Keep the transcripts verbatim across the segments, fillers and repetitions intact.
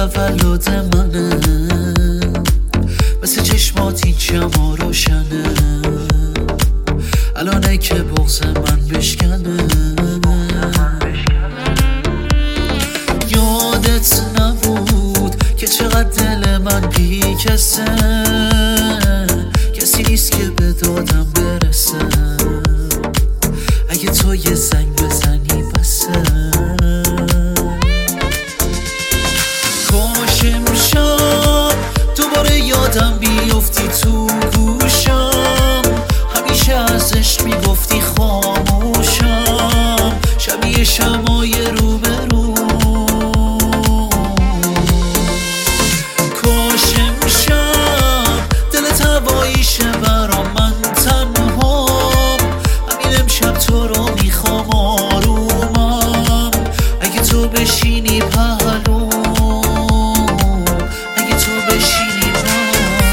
تولد منه، مثل چشمات این شما روشنه، الانه که بغض من بشکنه. یادت نبود که چقدر دل من بیکسه، کسی نیست که به دادم برسه، اگه تو یه زنگ بزنی بسه. کاش امشب دوباره یادم بیفتی تو گوشم، همیشه از عشق میگفتی خاموشم، شبیه شمای روبرو. کاش امشب دلت هواییشه برام، من تنها همین امشب تو رو میخوام آرومم، اگه تو بشینی پهلو، اگه تو بشینی پهلو.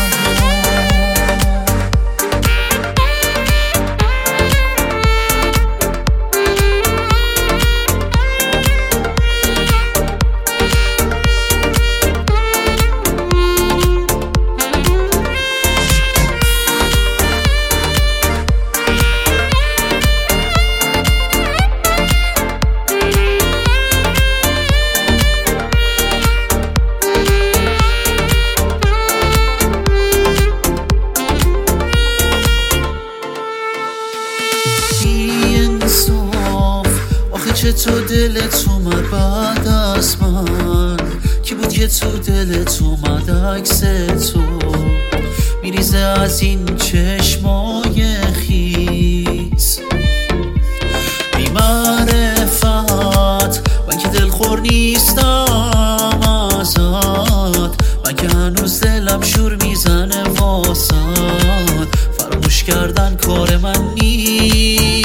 چطور دلت اومد بعد از من، کی بود که تو دلت اومد عکس تو میریزه از این چشمای خیس. بی معرفت من که دلخور نیستم ازت، من که هنوز دلم شور میزنه واسط، فراموش کردن کار من نیست.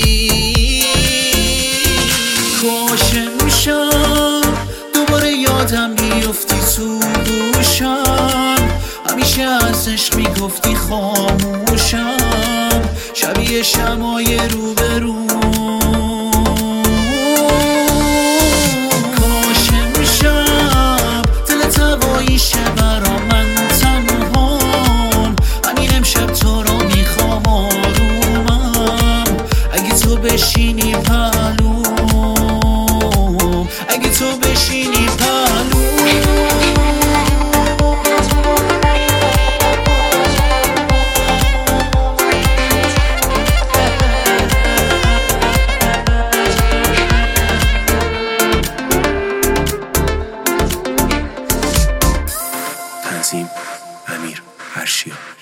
کاش امشب دوباره یادم بیفتی تو گوشم، همیشه از عشق میگفتی خاموشم، شبیه شمای روبرو. کاش امشب دلت هواییشه برام، من تنهام همین امشب تو رو میخوام آرومم، اگه تو بشینی پهلو، اگه تو بشینی پهلو. تنظیم امیر هرشیا.